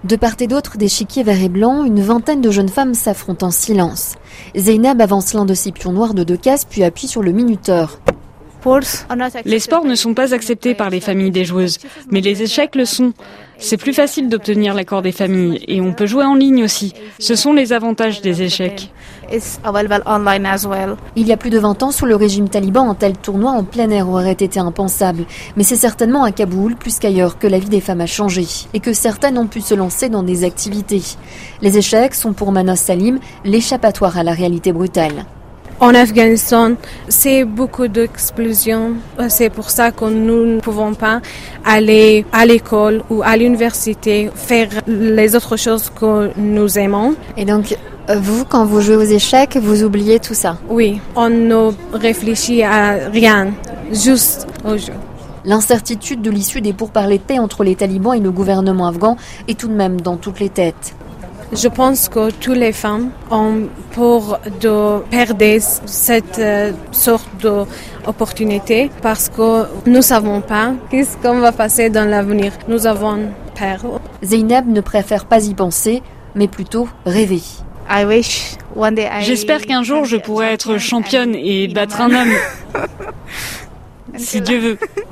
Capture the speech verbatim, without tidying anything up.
De part et d'autre d'échiquier vert et blanc, une vingtaine de jeunes femmes s'affrontent en silence. Zeynab avance l'un de ses pions noirs de deux cases puis appuie sur le minuteur. Les sports ne sont pas acceptés par les familles des joueuses, mais les échecs le sont. C'est plus facile d'obtenir l'accord des familles et on peut jouer en ligne aussi. Ce sont les avantages des échecs. Il y a plus de vingt ans, sous le régime taliban, un tel tournoi en plein air aurait été impensable. Mais c'est certainement à Kaboul, plus qu'ailleurs, que la vie des femmes a changé et que certaines ont pu se lancer dans des activités. Les échecs sont pour Manos Salim l'échappatoire à la réalité brutale. En Afghanistan, c'est beaucoup d'explosions. C'est pour ça que nous ne pouvons pas aller à l'école ou à l'université, faire les autres choses que nous aimons. Et donc, vous, quand vous jouez aux échecs, vous oubliez tout ça? Oui, on ne réfléchit à rien, juste au jeu. L'incertitude de l'issue des pourparlers de paix entre les talibans et le gouvernement afghan est tout de même dans toutes les têtes. Je pense que toutes les femmes ont peur de perdre cette euh, sorte d'opportunité parce que nous ne savons pas qu'est-ce qu'on va passer dans l'avenir. Nous avons peur. Zeynab ne préfère pas y penser, mais plutôt rêver. J'espère qu'un jour je pourrai être championne et battre un homme. Si Dieu veut.